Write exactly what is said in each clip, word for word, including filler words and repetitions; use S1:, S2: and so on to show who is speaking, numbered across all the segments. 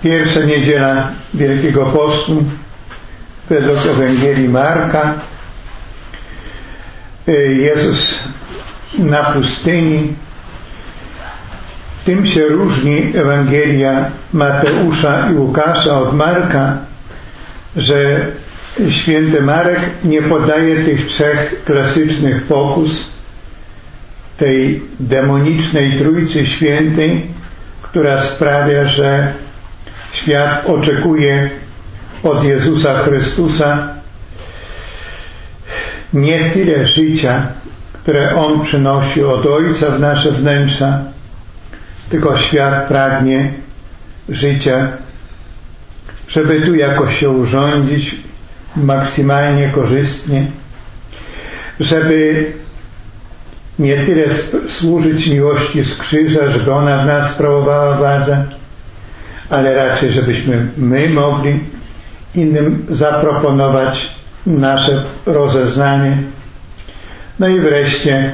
S1: Pierwsza niedziela Wielkiego Postu według Ewangelii Marka. Jezus na pustyni. Tym się różni Ewangelia Mateusza i Łukasza od Marka, że święty Marek nie podaje tych trzech klasycznych pokus tej demonicznej Trójcy Świętej, która sprawia, że świat oczekuje od Jezusa Chrystusa nie tyle życia, które On przynosi od Ojca w nasze wnętrza, tylko świat pragnie życia, żeby tu jakoś się urządzić maksymalnie korzystnie, żeby nie tyle służyć miłości z krzyża, żeby ona w nas sprawowała władzę, ale raczej żebyśmy my mogli innym zaproponować nasze rozeznanie. No i wreszcie,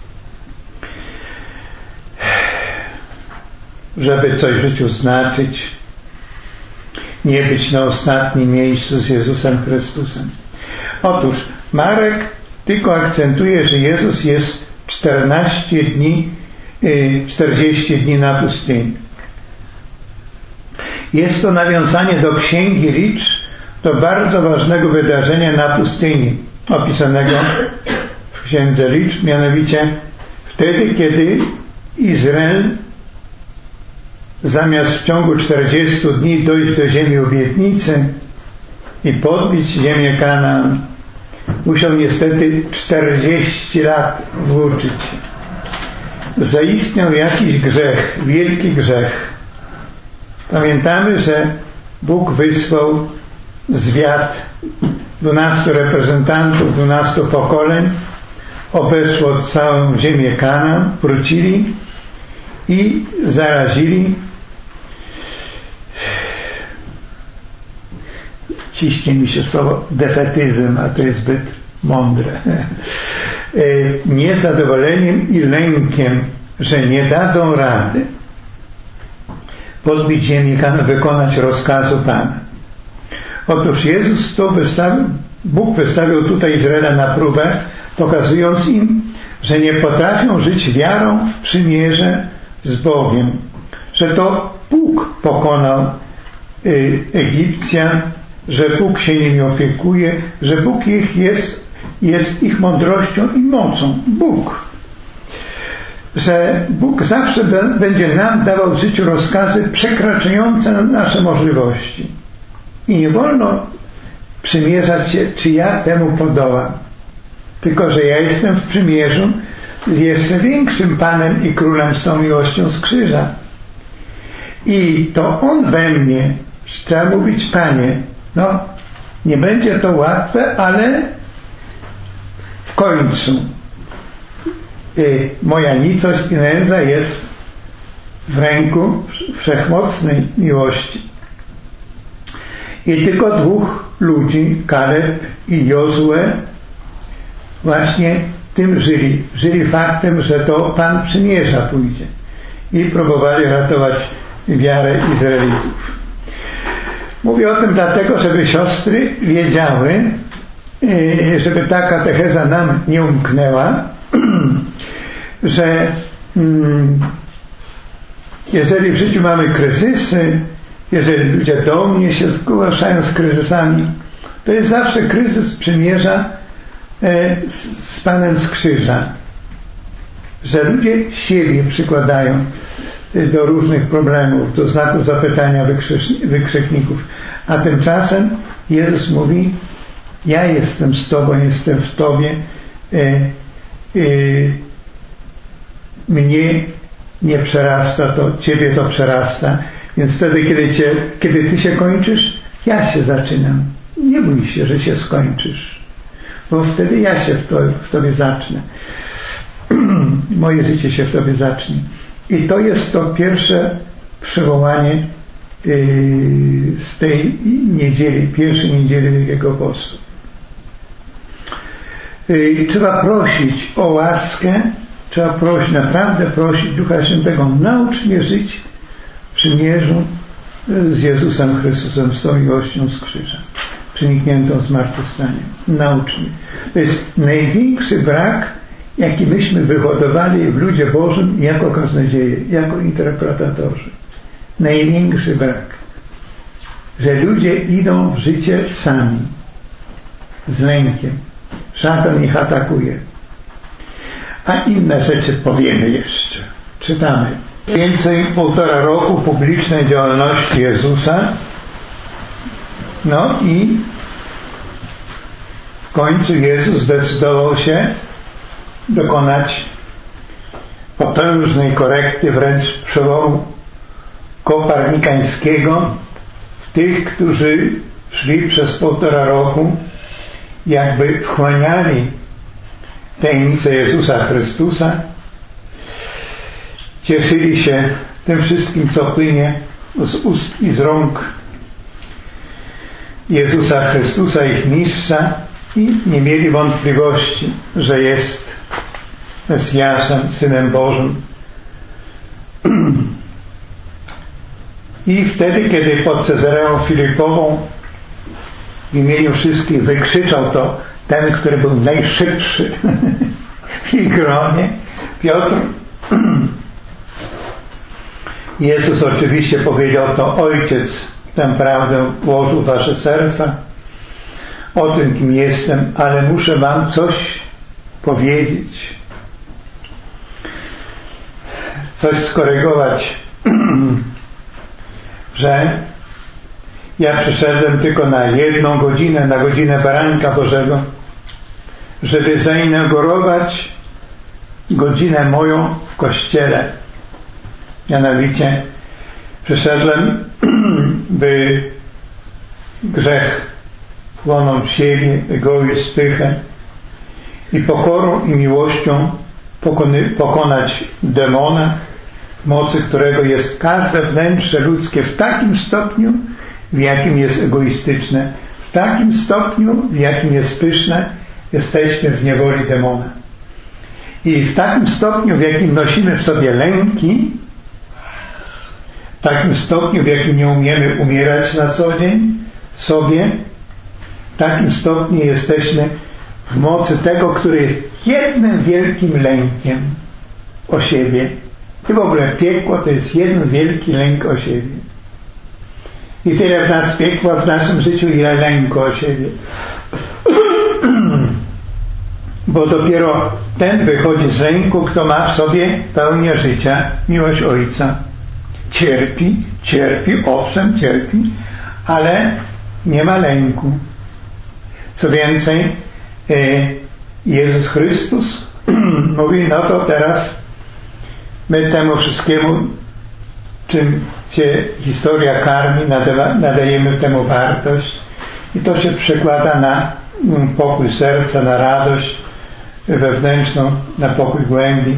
S1: żeby coś w życiu znaczyć, nie być na ostatnim miejscu z Jezusem Chrystusem. Otóż Marek tylko akcentuje, że Jezus jest czternaście dni, czterdzieści dni na pustyni. Jest to nawiązanie do Księgi Licz, do bardzo ważnego wydarzenia na pustyni, opisanego w Księdze Licz, mianowicie wtedy, kiedy Izrael zamiast w ciągu czterdziestu dni dojść do ziemi obietnicy i podbić ziemię Kanaan, musiał niestety czterdzieści lat włóczyć. Zaistniał jakiś grzech, wielki grzech. Pamiętamy, że Bóg wysłał zwiad dwunastu reprezentantów, dwunastu pokoleń, obeszło całą ziemię Kanaan, wrócili i zarazili ciśnie mi się słowo defetyzm, a to jest zbyt mądre, niezadowoleniem i lękiem, że nie dadzą rady podbić ziemi Kanaan, wykonać rozkazu Pana. Otóż Jezus to wystawił, Bóg wystawił tutaj Izraela na próbę, pokazując im, że nie potrafią żyć wiarą w przymierze z Bogiem, że to Bóg pokonał y, Egipcjan, że Bóg się nimi opiekuje, że Bóg ich jest, jest ich mądrością i mocą. Bóg. Że Bóg zawsze be, będzie nam dawał w życiu rozkazy przekraczające nasze możliwości. I nie wolno przymierzać się, czy ja temu podołam. Tylko, że ja jestem w przymierzu z jeszcze większym Panem i Królem, z tą miłością z krzyża. I to On we mnie, trzeba mówić, Panie, no, nie będzie to łatwe, ale w końcu y, moja nicość i nędza jest w ręku wszechmocnej miłości. I tylko dwóch ludzi, Kaleb i Jozue, właśnie tym żyli. Żyli faktem, że to Pan przymierza pójdzie. I próbowali ratować wiarę Izraelitów. Mówię o tym dlatego, żeby siostry wiedziały, żeby ta katecheza nam nie umknęła, że jeżeli w życiu mamy kryzysy, jeżeli ludzie do mnie się zgłaszają z kryzysami, to jest zawsze kryzys przymierza z Panem z krzyża. Że ludzie siebie przykładają do różnych problemów, do znaku zapytania wykrzykników. A tymczasem Jezus mówi, ja jestem z Tobą, jestem w Tobie, e, e, mnie nie przerasta to, Ciebie to przerasta, więc wtedy, kiedy, cię, kiedy Ty się kończysz, ja się zaczynam. Nie bój się, że się skończysz, bo wtedy ja się w, to, w Tobie zacznę. Moje życie się w Tobie zacznie. I to jest to pierwsze przywołanie yy, z tej niedzieli, pierwszej niedzieli Wielkiego Postu. Yy, trzeba prosić o łaskę, trzeba prosić, naprawdę prosić Ducha Świętego, naucz mnie żyć w przymierzu z Jezusem Chrystusem, z tą miłością z krzyża, przenikniętą zmartwychwstaniem. Naucz mnie. To jest największy brak, jaki myśmy wyhodowali w ludzie Bożym jako kaznodzieje, jako interpretatorzy. Największy brak. Że ludzie idą w życie sami, z lękiem. Szatan ich atakuje. A inne rzeczy powiemy jeszcze. Czytamy. Więcej półtora roku publicznej działalności Jezusa. No i w końcu Jezus zdecydował się dokonać potężnej korekty, wręcz przełomu kopernikańskiego w tych, którzy szli przez półtora roku, jakby wchłaniali tajemnicę Jezusa Chrystusa, cieszyli się tym wszystkim, co płynie z ust i z rąk Jezusa Chrystusa, ich mistrza, i nie mieli wątpliwości, że jest Mesjaszem, Synem Bożym. I wtedy, kiedy pod Cezareą Filipową w imieniu wszystkich wykrzyczał to ten, który był najszybszy w ich gronie, Piotr, Jezus oczywiście powiedział to: Ojciec tę prawdę włożył w wasze serca, o tym, kim jestem, ale muszę wam coś powiedzieć, coś skorygować, że ja przyszedłem tylko na jedną godzinę, na godzinę Baranka Bożego, żeby zainaugurować godzinę moją w Kościele. Mianowicie przyszedłem, by grzech wchłonął w siebie, egoizm, pychę, i pokorą i miłością pokony, pokonać demona, w mocy którego jest każde wnętrze ludzkie w takim stopniu, w jakim jest egoistyczne, w takim stopniu, w jakim jest pyszne, jesteśmy w niewoli demona. I w takim stopniu, w jakim nosimy w sobie lęki, w takim stopniu, w jakim nie umiemy umierać na co dzień sobie, w takim stopniu jesteśmy w mocy tego, który jest jednym wielkim lękiem o siebie. I w ogóle piekło to jest jeden wielki lęk o siebie. I tyle w nas piekła w naszym życiu, ile lęku o siebie. Bo dopiero ten wychodzi z lęku, kto ma w sobie pełnię życia, miłość Ojca. Cierpi, cierpi, owszem, cierpi, ale nie ma lęku. Co więcej, Jezus Chrystus mówi: no to teraz my temu wszystkiemu, czym się historia karmi, nadajemy temu wartość, i to się przekłada na pokój serca, na radość wewnętrzną, na pokój głębi.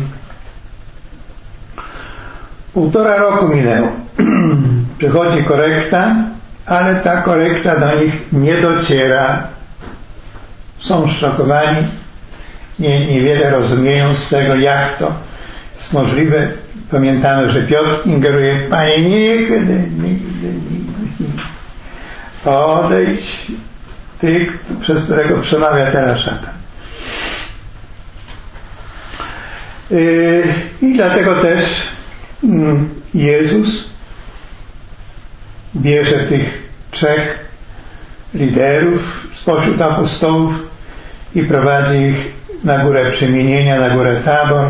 S1: Półtora roku minęło. Przychodzi korekta, ale ta korekta do nich nie dociera. Są zszokowani, nie, niewiele rozumieją z tego, jak to jest możliwe. Pamiętamy, że Piotr ingeruje: Panie, nigdy, nigdy, nigdy. Odejdź, Ty, przez którego przemawia teraz szatan. Yy, I dlatego też mm, Jezus bierze tych trzech liderów spośród apostołów i prowadzi ich na górę przemienienia, na górę Tabor,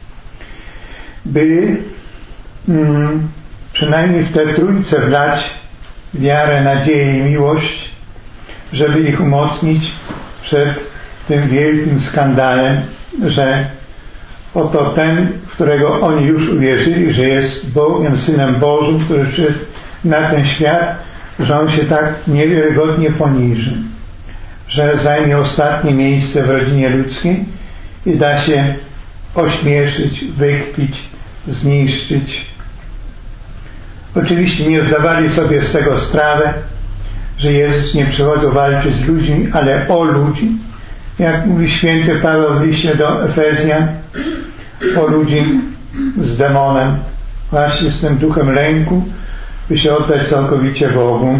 S1: by mm, przynajmniej w tę trójcę wlać wiarę, nadzieję i miłość, żeby ich umocnić przed tym wielkim skandalem, że oto ten, w którego oni już uwierzyli, że jest Bogiem, Synem Bożym, który przyszedł na ten świat, że on się tak niewiarygodnie poniży, że zajmie ostatnie miejsce w rodzinie ludzkiej i da się ośmieszyć, wykpić, zniszczyć. Oczywiście nie zdawali sobie z tego sprawę, że Jezus nie przychodził walczyć z ludźmi, ale o ludzi. Jak mówi święty Paweł w liście do Efezjan, o ludzi z demonem, właśnie z tym duchem lęku, by się oddać całkowicie Bogu.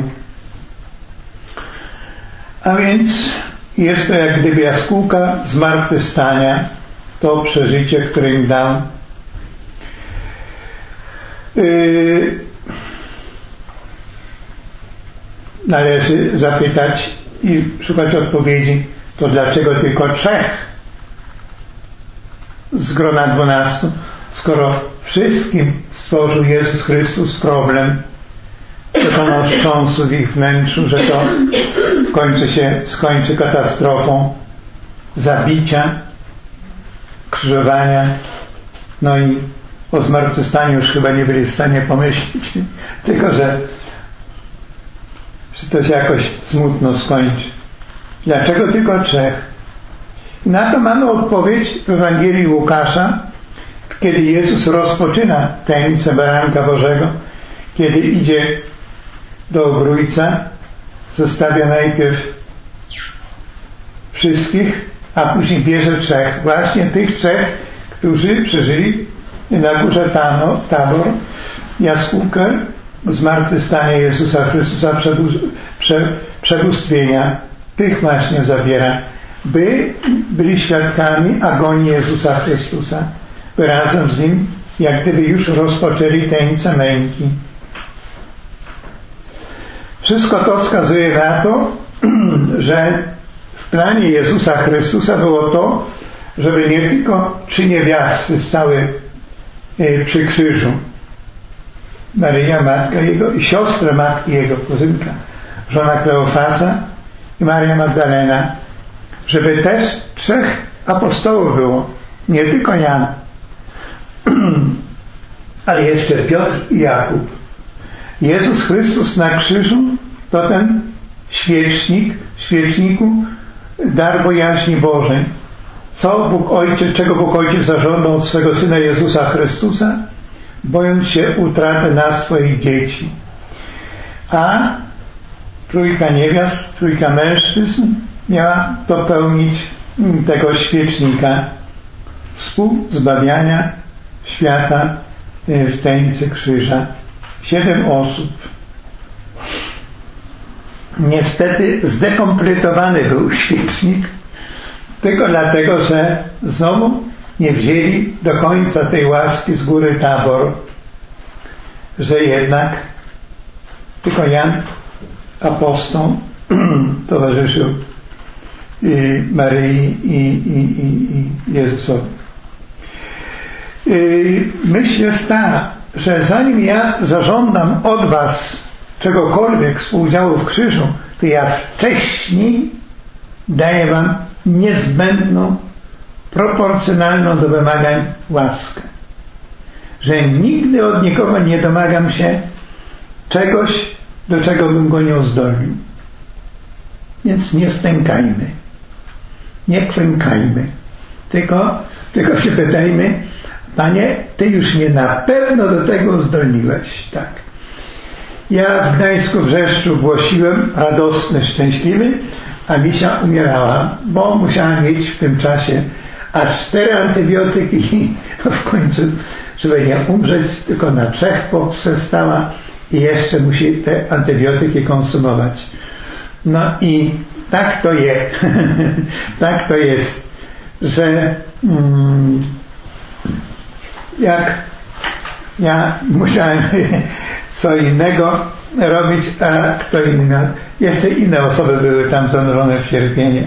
S1: A więc jest to jak gdyby jaskółka zmartwychwstania, to przeżycie, które im dał. Yy, należy zapytać i szukać odpowiedzi, to dlaczego tylko trzech z grona dwunastu, skoro wszystkim stworzył Jezus Chrystus problem, dokonał wstrząsu w ich wnętrzu, że to w końcu się skończy katastrofą zabicia, krzyżowania, no i o zmartwychwstaniu już chyba nie byli w stanie pomyśleć, tylko że to się jakoś smutno skończy. Dlaczego tylko trzech? Na to mamy odpowiedź w Ewangelii Łukasza, kiedy Jezus rozpoczyna tajemnicę Baranka Bożego, kiedy idzie do obrójca, zostawia najpierw wszystkich, a później bierze trzech. Właśnie tych trzech, którzy przeżyli na górze Tabor jaskółkę zmartwychwstania Jezusa Chrystusa, prze, przebóstwienia. Tych właśnie zabiera, by byli świadkami agonii Jezusa Chrystusa, by razem z Nim jak gdyby już rozpoczęli tajemnicę męki. Wszystko to wskazuje na to, że w planie Jezusa Chrystusa było to, żeby nie tylko trzy niewiasty stały przy krzyżu, Maryja, matka Jego i siostra matki Jego, kuzynka, żona Kleofasa i Maria Magdalena, żeby też trzech apostołów było, nie tylko Jan, ale jeszcze Piotr i Jakub. Jezus Chrystus na krzyżu to ten świecznik, świeczniku dar bojaźni Bożej. Co Bóg Ojciec, czego Bóg Ojciec zażądał od swego Syna Jezusa Chrystusa? Bojąc się utraty nas, swoich dzieci. A trójka niewiast, trójka mężczyzn miała dopełnić tego świecznika współzbawiania świata w tajemnicy krzyża. Siedem osób. Niestety zdekompletowany był świecznik tylko dlatego, że znowu nie wzięli do końca tej łaski z góry Tabor, że jednak tylko Jan apostoł towarzyszył Maryi i, i, i, i Jezusowi. Myśl jest ta, że zanim ja zażądam od was czegokolwiek współudziału w krzyżu, to ja wcześniej daję wam niezbędną, proporcjonalną do wymagań łaskę. Że nigdy od nikogo nie domagam się czegoś, do czego bym go nie uzdolnił. Więc nie stękajmy, nie kwękajmy, tylko, tylko się pytajmy, Panie, Ty już mnie na pewno do tego uzdolniłeś. Tak. Ja w Gdańsku, w Wrzeszczu głosiłem, radosny, szczęśliwy, a Misia umierała, bo musiała mieć w tym czasie aż cztery antybiotyki w końcu, żeby nie umrzeć, tylko na trzech poprzestała i jeszcze musi te antybiotyki konsumować. No i tak to jest, tak to jest, że mm, jak ja musiałem co innego robić, a kto inny miał. Jeszcze inne osoby były tam zanurzone w cierpienie.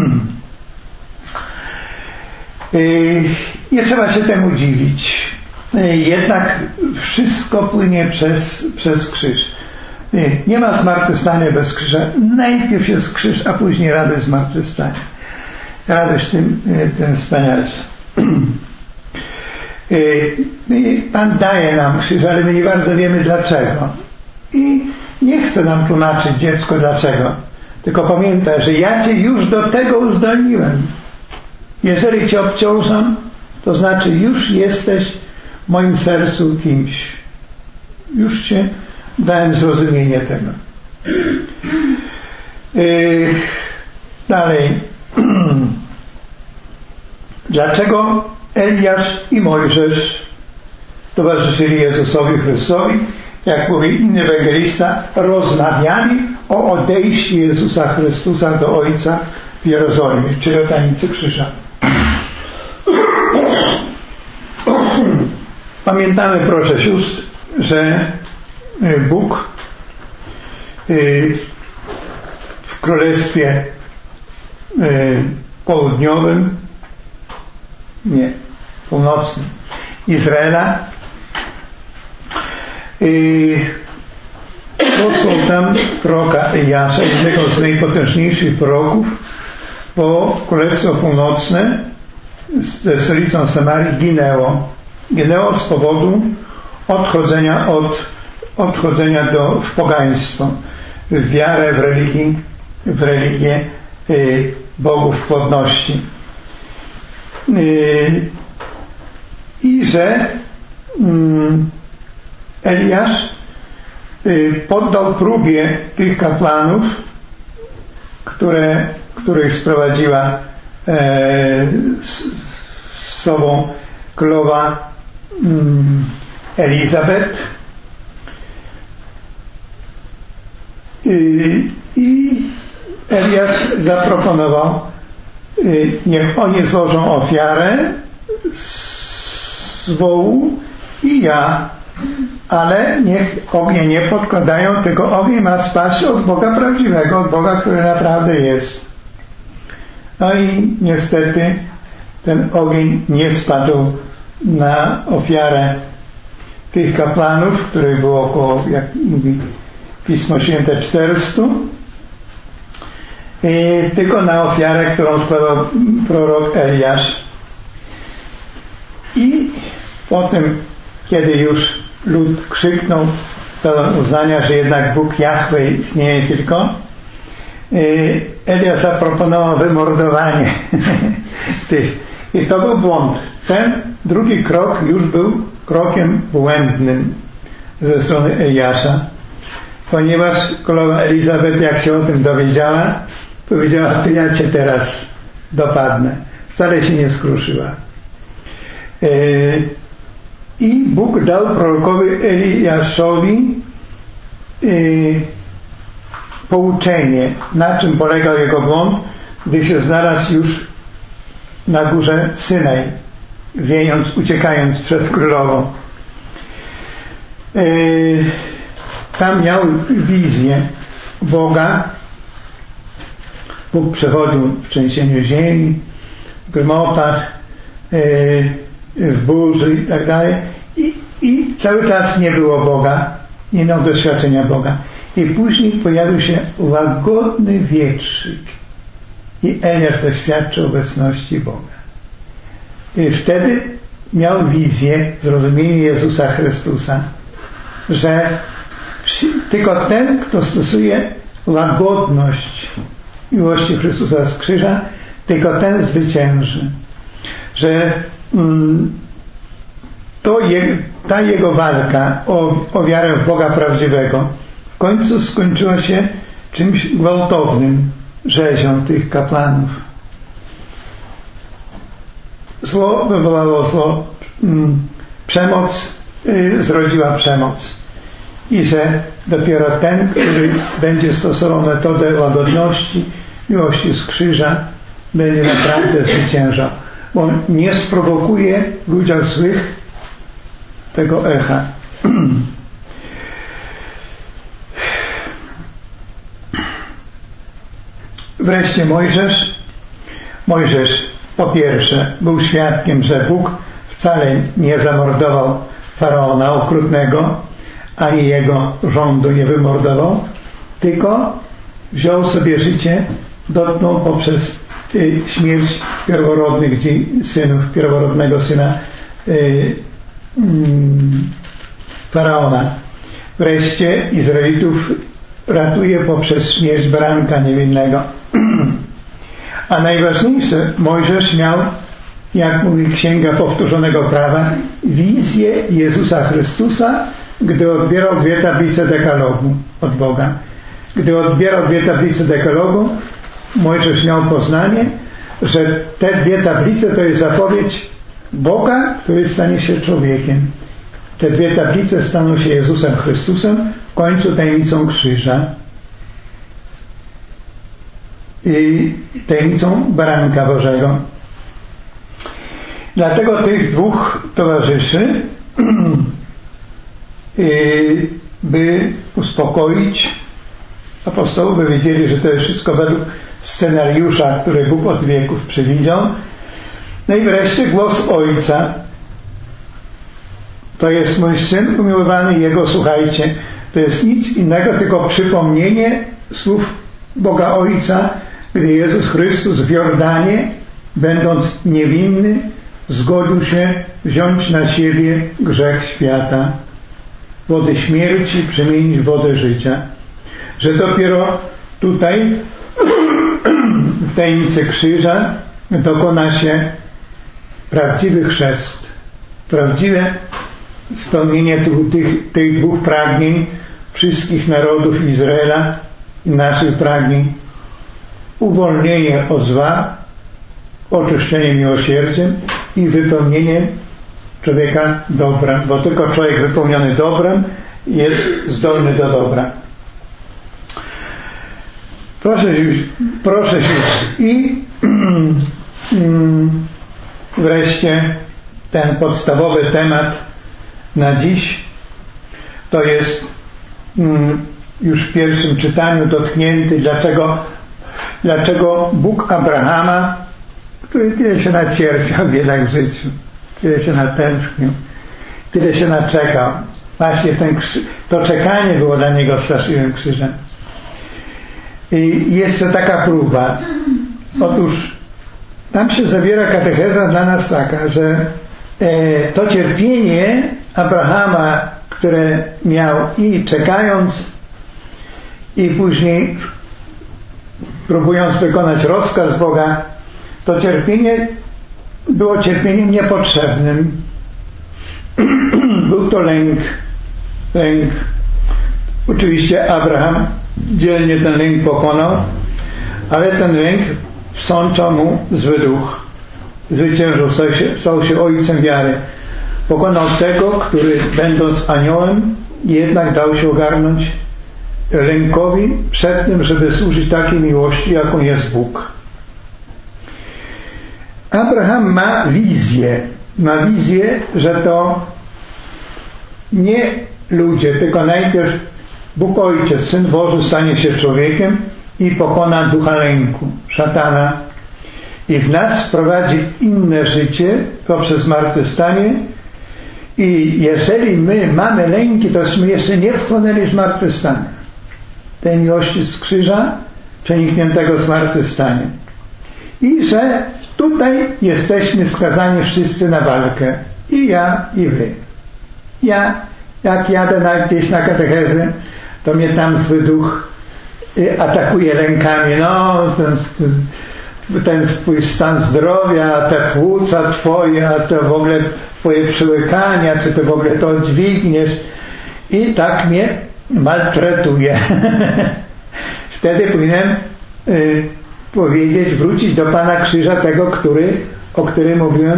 S1: Nie trzeba się temu dziwić. Jednak wszystko płynie przez, przez krzyż. Nie ma zmartwychwstania bez krzyża. Najpierw jest krzyż, a później radość zmartwychwstania. Radość tym, tym wspanialsza. Pan daje nam krzyż, ale my nie bardzo wiemy dlaczego. I nie chce nam tłumaczyć dziecko dlaczego. Tylko pamiętaj, że ja Cię już do tego uzdolniłem. Jeżeli Cię obciążam, to znaczy już jesteś w moim sercu kimś. Już Cię dałem zrozumienie tego. Yy, dalej. Dlaczego Eliasz i Mojżesz towarzyszyli Jezusowi Chrystusowi jak mówi inny ewangelista, rozmawiali o odejściu Jezusa Chrystusa do Ojca w Jerozolimie, czyli o tajemnicy krzyża. Pamiętamy, proszę sióstr, że Bóg w Królestwie Południowym, nie, Północnym Izraela posłał tam proroka Eliasza, jednego z najpotężniejszych proroków, bo Królestwo Północne ze stolicą Samarii ginęło. Ginęło z powodu odchodzenia od odchodzenia do, w pogaństwo, w wiarę, w religii, w religię y, bogów płodności. Y, I że y, Eliasz y, poddał próbie tych kapłanów, które, których sprowadziła e, z, z sobą królowa y, Elizabet. I Eliasz zaproponował, niech oni złożą ofiarę z wołu i ja, ale niech ognia nie podkładają, tylko ogień ma spaść od Boga prawdziwego, od Boga, który naprawdę jest. No i niestety ten ogień nie spadł na ofiarę tych kapłanów, których było około, jak mówi Pismo Święte, czterystu, I tylko na ofiarę, którą składał prorok Eliasz. I potem, kiedy już lud krzyknął pełen uznania, że jednak Bóg Jahwe istnieje tylko, Eliasz zaproponował wymordowanie tych. I to był błąd. Ten drugi krok już był krokiem błędnym ze strony Eliasza, ponieważ królowa Elizabet, jak się o tym dowiedziała, powiedziała, to ja cię teraz dopadnę. Wcale się nie skruszyła. I Bóg dał prorokowi Eliaszowi pouczenie, na czym polegał jego błąd, gdy się znalazł już na górze Synaj, wiejąc, uciekając przed królową. Tam miał wizję Boga. Bóg przewodził w trzęsieniu ziemi, w grzmotach, w burzy i tak dalej. I, I cały czas nie było Boga, nie miał doświadczenia Boga. I później pojawił się łagodny wietrzyk. I Eliasz doświadczył obecności Boga. I wtedy miał wizję, zrozumienie Jezusa Chrystusa, że tylko ten, kto stosuje łagodność miłości Chrystusa z krzyża, tylko ten zwycięży. Że mm, to je, ta jego walka o, o wiarę w Boga prawdziwego w końcu skończyła się czymś gwałtownym, rzezią tych kapłanów. Zło wywołało zło, mm, przemoc y, zrodziła przemoc. I że dopiero ten, który będzie stosował metodę łagodności, miłości z krzyża, będzie naprawdę zwyciężał. Bo nie sprowokuje w ludziach złych tego echa. Wreszcie Mojżesz. Mojżesz po pierwsze był świadkiem, że Bóg wcale nie zamordował faraona okrutnego, ani jego rządu nie wymordował, tylko wziął sobie życie, dotknął poprzez y, śmierć pierworodnych synów, pierworodnego syna y, y, faraona. Wreszcie Izraelitów ratuje poprzez śmierć baranka niewinnego. A najważniejsze, Mojżesz miał, jak mówi Księga Powtórzonego Prawa, wizję Jezusa Chrystusa, gdy odbierał dwie tablice dekalogu od Boga. Gdy odbierał dwie tablice dekalogu, Mojżesz miał poznanie, że te dwie tablice to jest zapowiedź Boga, który stanie się człowiekiem. Te dwie tablice staną się Jezusem Chrystusem, w końcu tajemnicą krzyża i tajemnicą Baranka Bożego. Dlatego tych dwóch towarzyszy, by uspokoić apostołów, by wiedzieli, że to jest wszystko według scenariusza, który Bóg od wieków przewidział. No i wreszcie głos Ojca. To jest mój Syn umiłowany, Jego słuchajcie. To jest nic innego, tylko przypomnienie słów Boga Ojca, gdy Jezus Chrystus w Jordanie, będąc niewinny, zgodził się wziąć na siebie grzech świata, wodę śmierci przemienić w wodę życia. Że dopiero tutaj w tajemnicy krzyża dokona się prawdziwy chrzest, prawdziwe spełnienie tych, tych dwóch pragnień wszystkich narodów Izraela i naszych pragnień: uwolnienie od zła, oczyszczenie miłosierdziem i wypełnienie człowieka dobrem, bo tylko człowiek wypełniony dobrem jest zdolny do dobra. Proszę, proszę się. I wreszcie ten podstawowy temat na dziś to jest już w pierwszym czytaniu dotknięty, dlaczego, dlaczego Bóg Abrahama, który tyle się nacierpiał jednak w życiu, tyle się natęsknił, tyle się naczekał. Właśnie ten, to czekanie było dla niego straszliwym krzyżem. I jeszcze taka próba. Otóż tam się zawiera katecheza dla nas taka, że e, to cierpienie Abrahama, które miał i czekając, i później próbując wykonać rozkaz Boga, to cierpienie było cierpieniem niepotrzebnym. Był to lęk. Lęk. Oczywiście Abraham dzielnie ten lęk pokonał, ale ten lęk wsączał mu zły duch. Zwyciężył, stał się, stał się ojcem wiary. Pokonał tego, który będąc aniołem jednak dał się ogarnąć lękowi przed tym, żeby służyć takiej miłości, jaką jest Bóg. Abraham ma wizję. Ma wizję, że to nie ludzie, tylko najpierw Bóg Ojciec, Syn Boży stanie się człowiekiem i pokona ducha lęku, szatana, i w nas wprowadzi inne życie poprzez zmartwychwstanie. I jeżeli my mamy lęki, tośmy jeszcze nie wchłonęli zmartwychwstania, tej miłości z krzyża przenikniętego zmartwychwstaniem. I że tutaj jesteśmy skazani wszyscy na walkę. I ja, i wy. Ja, jak jadę na, gdzieś na katechezę, to mnie tam zły duch atakuje lękami. No, ten, ten twój stan zdrowia, te płuca twoje, a to w ogóle twoje przełykania, czy ty w ogóle to dźwigniesz. I tak mnie maltretuje. Wtedy powinienem y, powiedzieć, wrócić do Pana Krzyża, tego, który, o którym mówiłem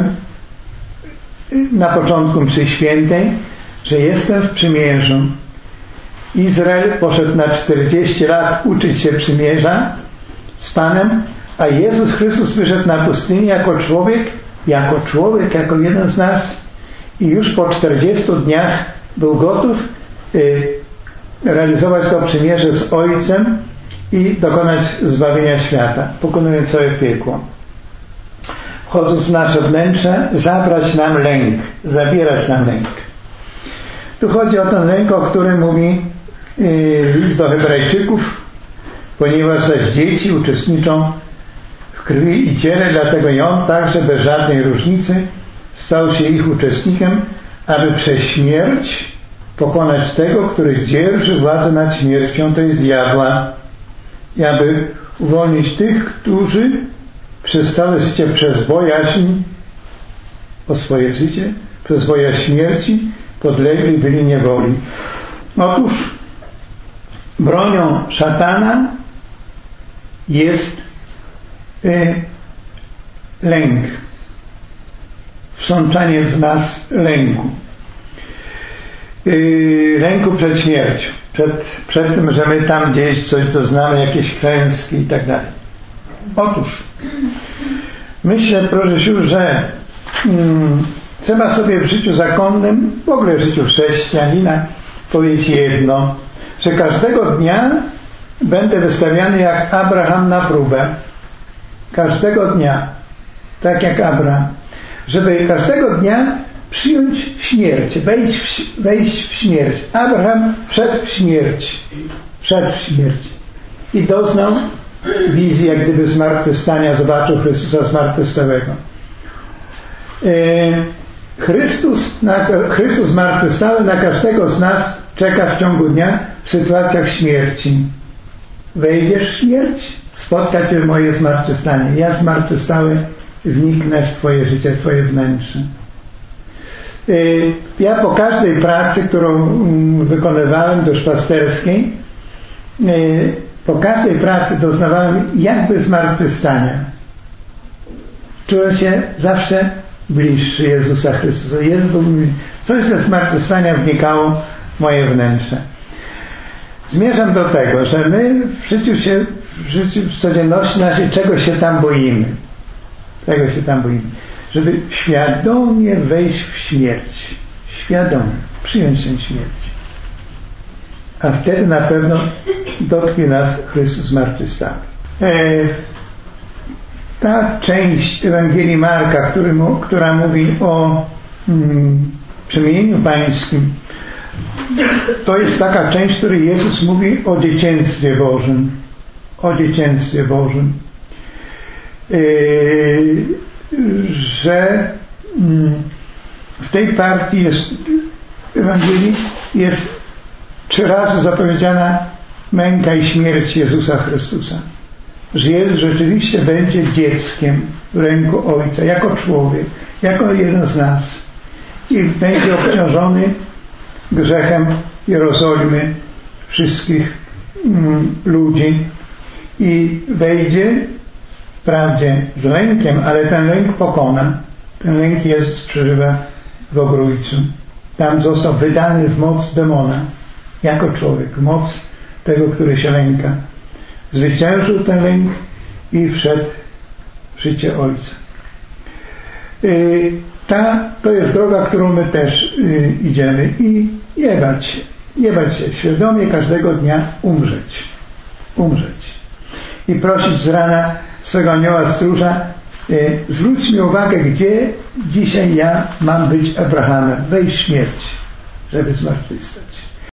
S1: na początku mszy świętej, że jestem w przymierzu. Izrael poszedł na czterdzieści lat uczyć się przymierza z Panem, a Jezus Chrystus wyszedł na pustynię jako człowiek, jako człowiek, jako jeden z nas, i już po czterdziestu dniach był gotów y, realizować to przymierze z Ojcem i dokonać zbawienia świata, pokonując całe piekło. Wchodząc w nasze wnętrze, zabrać nam lęk, zabierać nam lęk. Tu chodzi o ten lęk, o którym mówi yy, list do Hebrajczyków, ponieważ zaś dzieci uczestniczą w krwi i ciele, dlatego i on także bez żadnej różnicy stał się ich uczestnikiem, aby przez śmierć pokonać tego, który dzierży władzę nad śmiercią, to jest diabła, i aby uwolnić tych, którzy przez całe życie, przez bojaźń o swoje życie, przez bojaźń śmierci podlegli byli niewoli. Otóż bronią szatana jest y, lęk, wsączanie w nas lęku. yy, lęku przed śmiercią, przed, przed tym, że my tam gdzieś coś doznamy, jakieś klęski i tak dalej. Otóż myślę, proszę się, że mm, trzeba sobie w życiu zakonnym, w ogóle w życiu chrześcijanina powiedzieć jedno, że każdego dnia będę wystawiany jak Abraham na próbę. Każdego dnia. Tak jak Abraham. Żeby każdego dnia przyjąć śmierć, wejść w, wejść w śmierć. Abraham wszedł w śmierć. Wszedł w śmierć. I doznał wizji, jak gdyby zmartwychwstania, zobaczył Chrystusa zmartwychwstałego. Chrystus, na, Chrystus zmartwychwstały na każdego z nas czeka w ciągu dnia w sytuacjach śmierci. Wejdziesz w śmierć, spotka Cię moje zmartwychwstanie. Ja zmartwychwstały wniknę w Twoje życie, w Twoje wnętrze. Ja po każdej pracy, którą wykonywałem duszpasterskiej, po każdej pracy doznawałem jakby zmartwychwstania. Czułem się zawsze bliższy Jezusa Chrystusa. Jezus był mi, coś ze zmartwychwstania wnikało w moje wnętrze. Zmierzam do tego, że my w życiu się, w życiu w codzienności naszej czegoś się tam boimy. Czego się tam boimy? Żeby świadomie wejść w śmierć. Świadomie. Przyjąć tę śmierć. A wtedy na pewno dotknie nas Chrystus zmartwychwstały. E, ta część Ewangelii Marka, który, która mówi o mm, przemienieniu pańskim, to jest taka część, w której Jezus mówi o dzieciństwie Bożym. O dzieciństwie Bożym. Yy, że yy, w tej partii jest Ewangelii jest trzy razy zapowiedziana męka i śmierć Jezusa Chrystusa. Że Jezus rzeczywiście będzie dzieckiem w ręku Ojca, jako człowiek, jako jeden z nas. I będzie obciążony grzechem Jerozolimy, wszystkich mm, ludzi i wejdzie wprawdzie z lękiem, ale ten lęk pokona. Ten lęk Jezus przeżywa w Ogrójcu. Tam został wydany w moc demona, jako człowiek, w moc tego, który się lęka. Zwyciężył ten lęk i wszedł w życie Ojca. Yy, ta, to jest droga, którą my też yy, idziemy i nie bać się, nie bać się, świadomie każdego dnia umrzeć. Umrzeć. I prosić z rana swego anioła stróża, yy, zwróć mi uwagę, gdzie dzisiaj ja mam być Abrahamem, wejść w śmierć, żeby zmartwychwstać.